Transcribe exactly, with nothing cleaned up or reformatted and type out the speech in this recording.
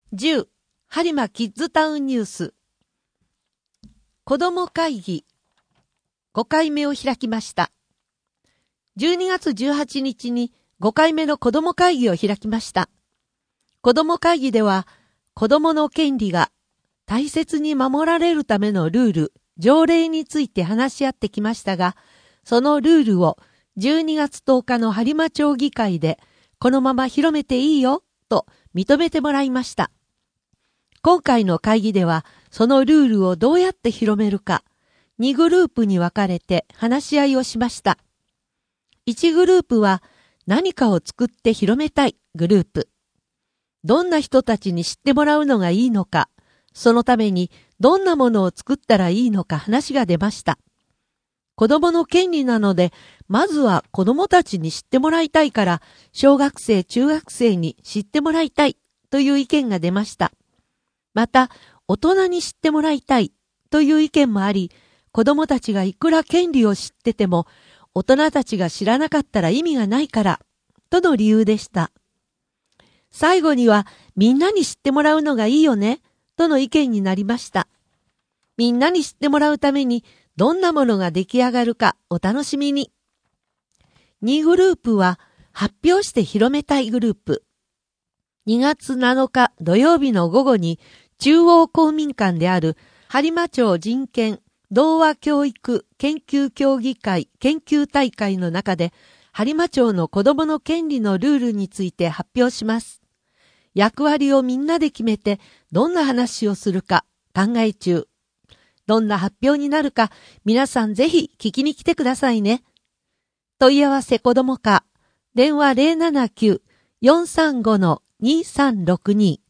じゅう、播磨キッズタウンニュース。子ども会議ごかいめを開きました。じゅうにがつじゅうはちにちにごかいめの子ども会議を開きました。子ども会議では、子どもの権利が大切に守られるためのルール、条例について話し合ってきましたが、そのルールをじゅうにがつとおかの播磨町議会で、このまま広めていいよ、と認めてもらいました。今回の会議では、そのルールをどうやって広めるか、にグループに分かれて話し合いをしました。いちグループは何かを作って広めたいグループ。どんな人たちに知ってもらうのがいいのか、そのためにどんなものを作ったらいいのか話が出ました。子供の権利なので、まずは子供たちに知ってもらいたいから、小学生、中学生に知ってもらいたいという意見が出ました。また、大人に知ってもらいたいという意見もあり、子供たちがいくら権利を知ってても、大人たちが知らなかったら意味がないから、との理由でした。最後には、みんなに知ってもらうのがいいよね、との意見になりました。みんなに知ってもらうために、どんなものが出来上がるかお楽しみに。にグループは、発表して広めたいグループ。にがつなのか土曜日の午後に、中央公民館である播磨町人権童話教育研究協議会研究大会の中で、播磨町の子どもの権利のルールについて発表します。役割をみんなで決めて、どんな話をするか考え中。どんな発表になるか、皆さんぜひ聞きに来てくださいね。問い合わせ子ども課、電話 ゼロななきゅう よんさんご にさんろくに